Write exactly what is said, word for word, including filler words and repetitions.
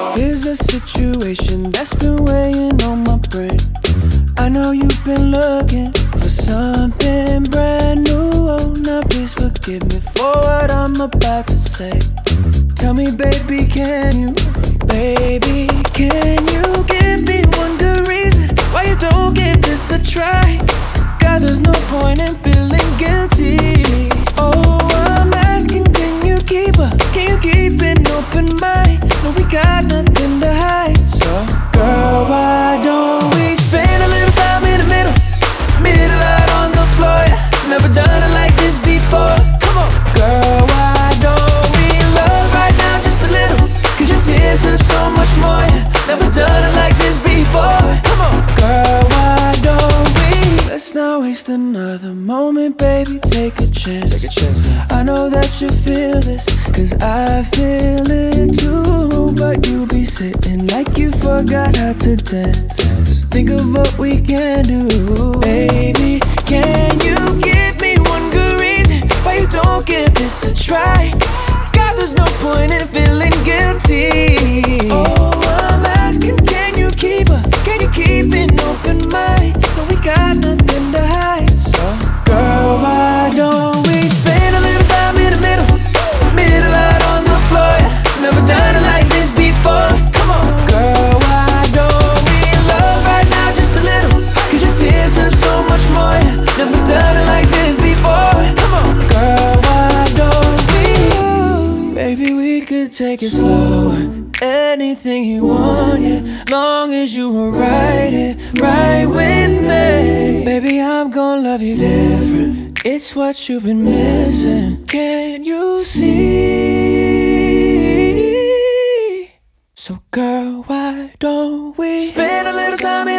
Here's a situation that's been weighing on my brain. I know you've been looking for something brand new. Oh, now please forgive me for what I'm about to say. Tell me, baby, can you, baby, can you give me one good reason why you don't give this a try? God, there's no point in feeling guilty. Oh, I'm asking, can you keep her? Can you keep an open mind? No, we got nothing to hide. So, girl, why don't we spend a little time in the middle? Middle out on the floor, yeah. Never done it like this before. Come on, girl, why don't we love right now just a little? Cause your tears hurt so much more, yeah. Never done it like this before. Come on, girl, why don't we? Let's not waste another moment, baby, take a chance. Take a chance now. I know that you feel this, cause I feel it too. But you be sitting like you forgot how to dance. Think of what we can do. Baby, can you give me one good reason why you don't give this a try? God, there's no point in feeling guilty. Oh, I'm asking, can you keep her? Can you keep an open mind? No, we got nothing to hide. So, girl, why don't we spend a little time in the middle? Middle out on the floor, yeah. Never done it like this before. Come on, girl, why don't we love right now just a little? Cause your tears hurt so much more, yeah. Never done it like this before. Come on, girl, why don't we? Baby, we could take it slow. Anything you want, yeah. Long as you were right, it right with me. Baby, I'm gonna love you different. It's what you've been missing. Can you see? So girl, why don't we spend a little time in